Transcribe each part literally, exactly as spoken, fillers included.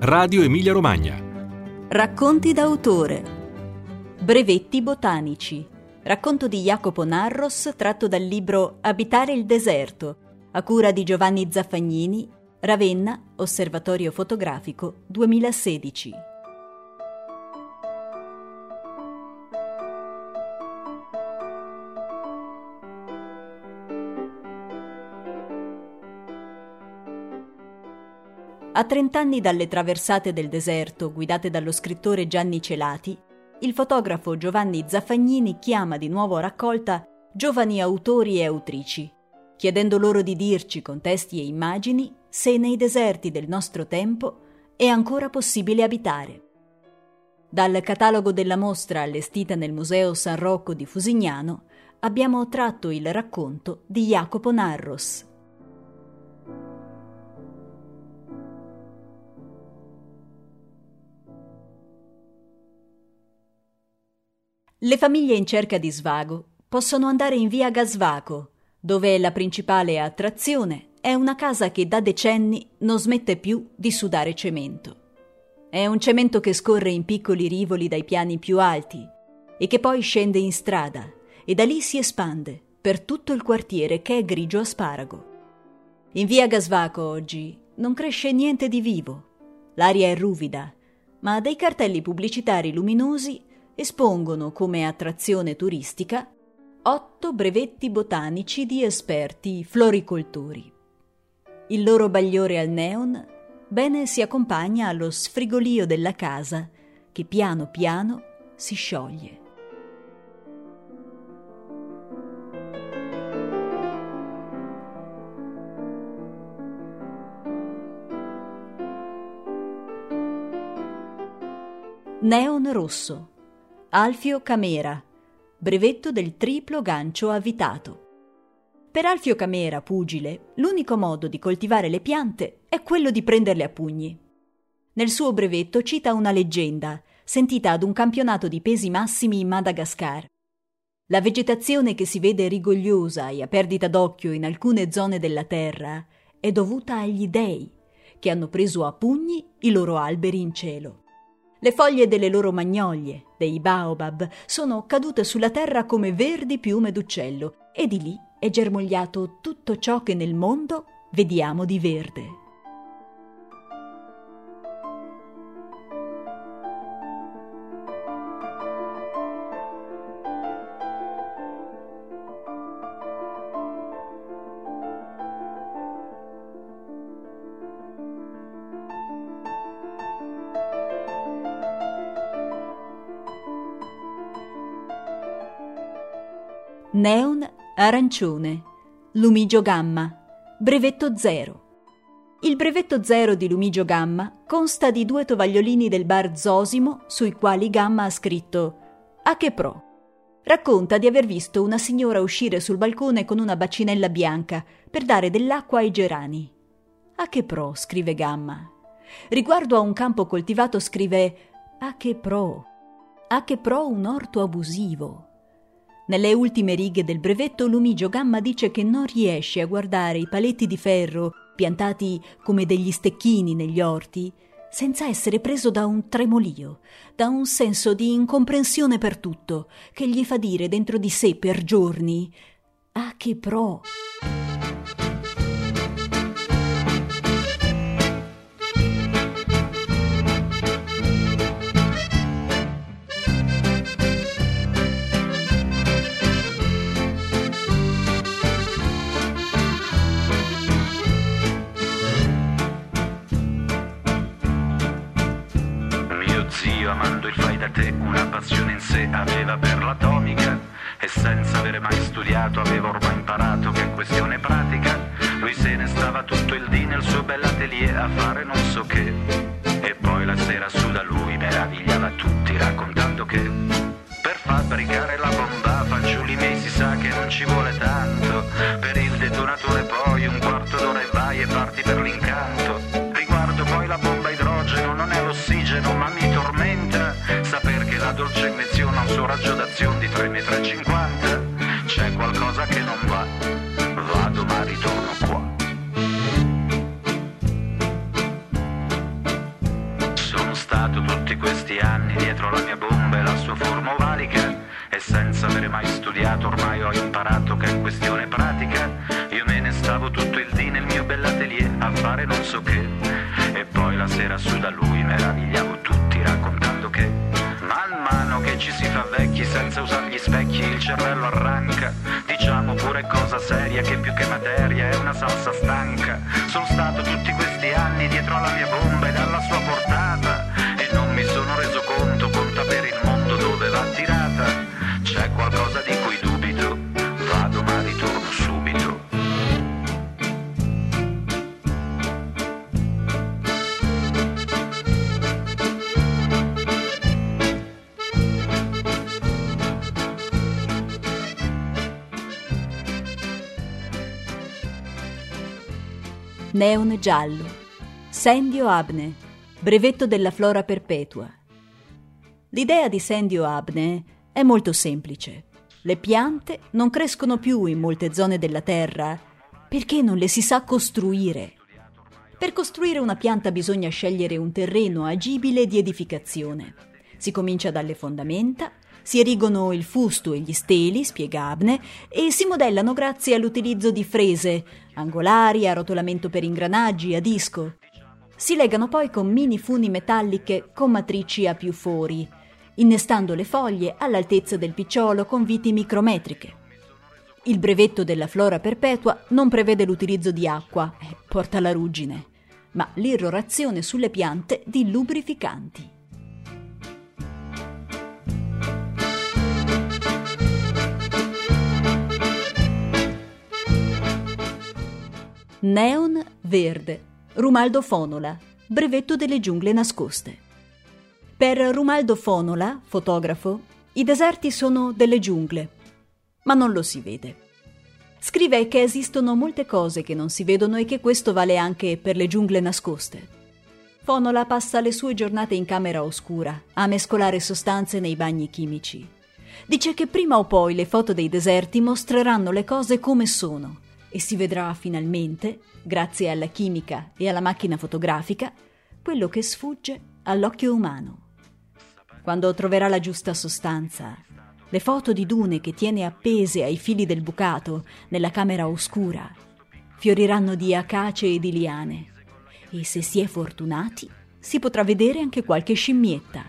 Radio Emilia Romagna. Racconti d'autore. Brevetti botanici. Racconto di Jacopo Narros tratto dal libro Abitare il deserto, a cura di Giovanni Zaffagnini, Ravenna, Osservatorio Fotografico, duemilasedici. A trent'anni dalle traversate del deserto guidate dallo scrittore Gianni Celati, il fotografo Giovanni Zaffagnini chiama di nuovo a raccolta giovani autori e autrici, chiedendo loro di dirci con testi e immagini se nei deserti del nostro tempo è ancora possibile abitare. Dal catalogo della mostra allestita nel Museo San Rocco di Fusignano abbiamo tratto il racconto di Jacopo Narros. Le famiglie in cerca di svago possono andare in via Gasvaco, dove la principale attrazione è una casa che da decenni non smette più di sudare cemento. È un cemento che scorre in piccoli rivoli dai piani più alti e che poi scende in strada e da lì si espande per tutto il quartiere che è grigio asparago. In via Gasvaco oggi non cresce niente di vivo, l'aria è ruvida, ma dei cartelli pubblicitari luminosi espongono come attrazione turistica otto brevetti botanici di esperti floricoltori. Il loro bagliore al neon bene si accompagna allo sfrigolio della casa che piano piano si scioglie. Neon rosso. Alfio Camera, brevetto del triplo gancio avvitato. Per Alfio Camera, pugile, l'unico modo di coltivare le piante è quello di prenderle a pugni. Nel suo brevetto cita una leggenda, sentita ad un campionato di pesi massimi in Madagascar. La vegetazione che si vede rigogliosa e a perdita d'occhio in alcune zone della terra è dovuta agli dei, che hanno preso a pugni i loro alberi in cielo. Le foglie delle loro magnolie, dei baobab, sono cadute sulla terra come verdi piume d'uccello e di lì è germogliato tutto ciò che nel mondo vediamo di verde. Neon arancione, Lumigio Gamma, brevetto zero. Il brevetto zero di Lumigio Gamma consta di due tovagliolini del bar Zosimo sui quali Gamma ha scritto «A che pro?». Racconta di aver visto una signora uscire sul balcone con una bacinella bianca per dare dell'acqua ai gerani. «A che pro?», scrive Gamma. Riguardo a un campo coltivato scrive «A che pro?». «A che pro un orto abusivo?». Nelle ultime righe del brevetto Lumigio Gamma dice che non riesce a guardare i paletti di ferro piantati come degli stecchini negli orti senza essere preso da un tremolio, da un senso di incomprensione per tutto, che gli fa dire dentro di sé per giorni «Ah, che pro!». Amando il fai da te, una passione in sé aveva per l'atomica e senza avere mai studiato aveva ormai imparato che è questione pratica. Lui se ne stava tutto il dì nel suo bell'atelier a fare non so che, e poi la sera su da lui meravigliava tutti raccontando che per fabbricare la bomba fanciulli miei si sa che non ci vuole tanto, per il detonatore poi un quarto d'ora e vai e parti per l'incanto. Riguardo poi la bomba idrogeno non è l'ossigeno ma mi tormenta saper che la dolce invenzione ha un suo raggio d'azione di tre virgola cinquanta metri. C'è qualcosa che non va, vado ma ritorno qua. Passavo tutto il dì nel mio bell'atelier a fare non so che. E poi la sera su da lui meravigliavo tutti raccontando che man mano che ci si fa vecchi senza usare gli specchi il cervello arranca. Diciamo pure cosa seria che più che materia è una salsa stanca. Sono stato tutti questi anni dietro alla mia bomba ed alla sua portata e non mi sono reso conto conta per il mondo dove va tirata. C'è qualcosa di cui dubito, vado ma ritorno subito. Neon giallo. Sandio Abne. Brevetto della flora perpetua. L'idea di Sandio Abne è molto semplice. Le piante non crescono più in molte zone della terra perché non le si sa costruire. Per costruire una pianta bisogna scegliere un terreno agibile di edificazione. Si comincia dalle fondamenta, si erigono il fusto e gli steli, spiega Abne, e si modellano grazie all'utilizzo di frese, angolari, a rotolamento per ingranaggi, a disco. Si legano poi con mini funi metalliche con matrici a più fori, innestando le foglie all'altezza del picciolo con viti micrometriche. Il brevetto della flora perpetua non prevede l'utilizzo di acqua, eh, porta la ruggine, ma l'irrorazione sulle piante di lubrificanti. Neon verde. Rumaldo Fonola. Brevetto delle giungle nascoste. Per Rumaldo Fonola, fotografo, i deserti sono delle giungle, ma non lo si vede. Scrive che esistono molte cose che non si vedono e che questo vale anche per le giungle nascoste. Fonola passa le sue giornate in camera oscura a mescolare sostanze nei bagni chimici. Dice che prima o poi le foto dei deserti mostreranno le cose come sono e si vedrà finalmente, grazie alla chimica e alla macchina fotografica, quello che sfugge all'occhio umano. Quando troverà la giusta sostanza, le foto di dune che tiene appese ai fili del bucato nella camera oscura fioriranno di acace e di liane e se si è fortunati si potrà vedere anche qualche scimmietta.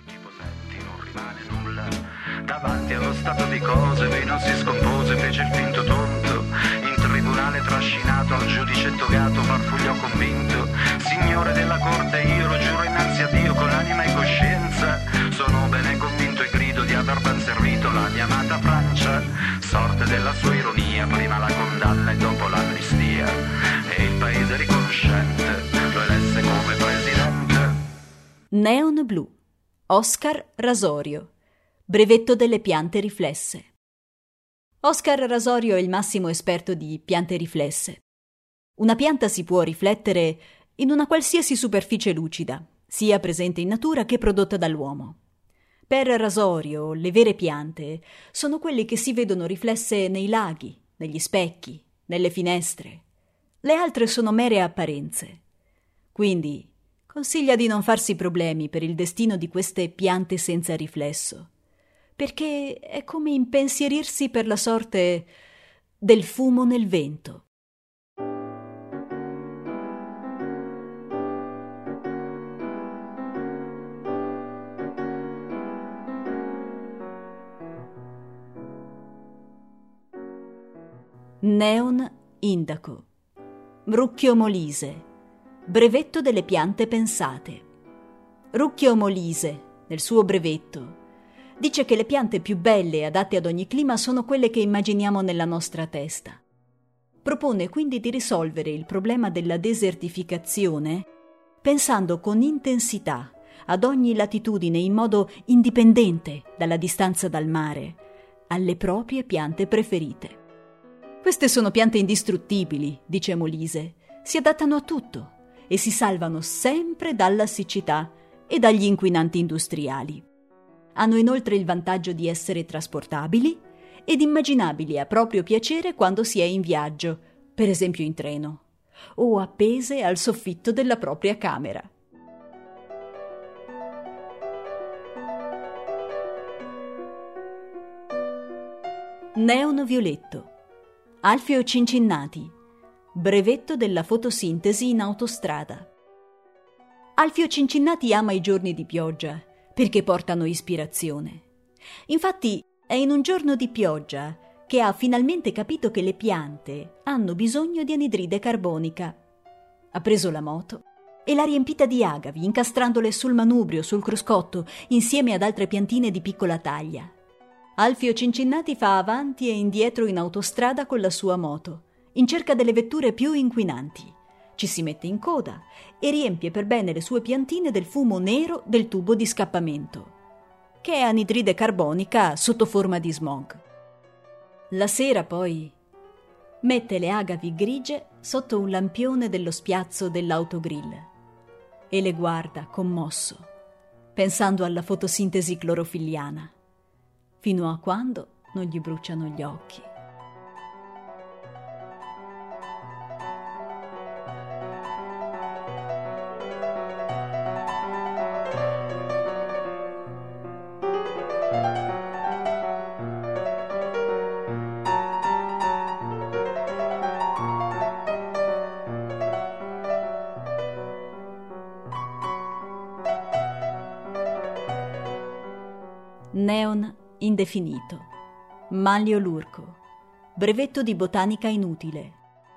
Davanti allo stato di cose lui non si scompose, fece il finto tonto. In tribunale trascinato al giudice togato farfugliò convinto: signore della corte, io lo giuro innanzi a Dio con anima e coscienza, sono bene convinto e grido di aver ben servito la mia amata Francia. Sorte della sua ironia, prima la condanna e dopo l'amnistia, e il paese riconoscente lo elesse come presidente. Neon blu. Oscar Rasorio. Brevetto delle piante riflesse. Oscar Rasorio è il massimo esperto di piante riflesse. Una pianta si può riflettere in una qualsiasi superficie lucida, sia presente in natura che prodotta dall'uomo. Per Rasorio, le vere piante sono quelle che si vedono riflesse nei laghi, negli specchi, nelle finestre. Le altre sono mere apparenze. Quindi consiglia di non farsi problemi per il destino di queste piante senza riflesso, perché è come impensierirsi per la sorte del fumo nel vento. Neon indaco. Rucchio molise. Brevetto delle piante pensate. Rucchio molise, nel suo brevetto, dice che le piante più belle e adatte ad ogni clima sono quelle che immaginiamo nella nostra testa. Propone quindi di risolvere il problema della desertificazione pensando con intensità ad ogni latitudine in modo indipendente dalla distanza dal mare alle proprie piante preferite. Queste sono piante indistruttibili, dice Molise, si adattano a tutto e si salvano sempre dalla siccità e dagli inquinanti industriali. Hanno inoltre il vantaggio di essere trasportabili ed immaginabili a proprio piacere quando si è in viaggio, per esempio in treno, o appese al soffitto della propria camera. Neon violetto. Alfeo cincinnati. brevetto della fotosintesi in autostrada. Alfio Cincinnati ama i giorni di pioggia perché portano ispirazione. Infatti è in un giorno di pioggia che ha finalmente capito che le piante hanno bisogno di anidride carbonica. Ha preso la moto e l'ha riempita di agavi, incastrandole sul manubrio, sul cruscotto, insieme ad altre piantine di piccola taglia. Alfio Cincinnati fa avanti e indietro in autostrada con la sua moto, in cerca delle vetture più inquinanti. Ci si mette in coda e riempie per bene le sue piantine del fumo nero del tubo di scappamento, che è anidride carbonica sotto forma di smog. La sera poi mette le agavi grigie sotto un lampione dello spiazzo dell'autogrill e le guarda commosso, pensando alla fotosintesi clorofilliana, fino a quando non gli bruciano gli occhi. Neon indefinito. Manlio Lurco. Brevetto di botanica inutile.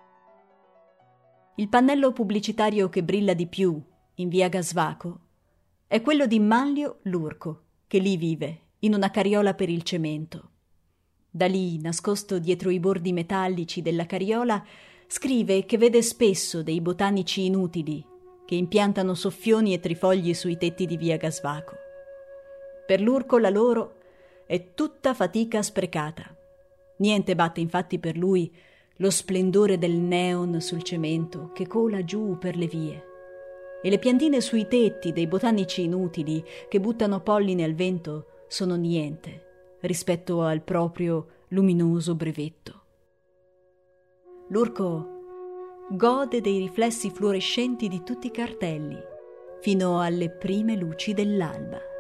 Il pannello pubblicitario che brilla di più in via Gasvaco è quello di Manlio Lurco, che lì vive, in una carriola per il cemento. Da lì, nascosto dietro i bordi metallici della carriola, scrive che vede spesso dei botanici inutili che impiantano soffioni e trifogli sui tetti di via Gasvaco. Per Lurco la loro è tutta fatica sprecata. Niente batte infatti per lui lo splendore del neon sul cemento che cola giù per le vie, e le piantine sui tetti dei botanici inutili che buttano polline al vento sono niente rispetto al proprio luminoso brevetto. Lurco gode dei riflessi fluorescenti di tutti i cartelli fino alle prime luci dell'alba.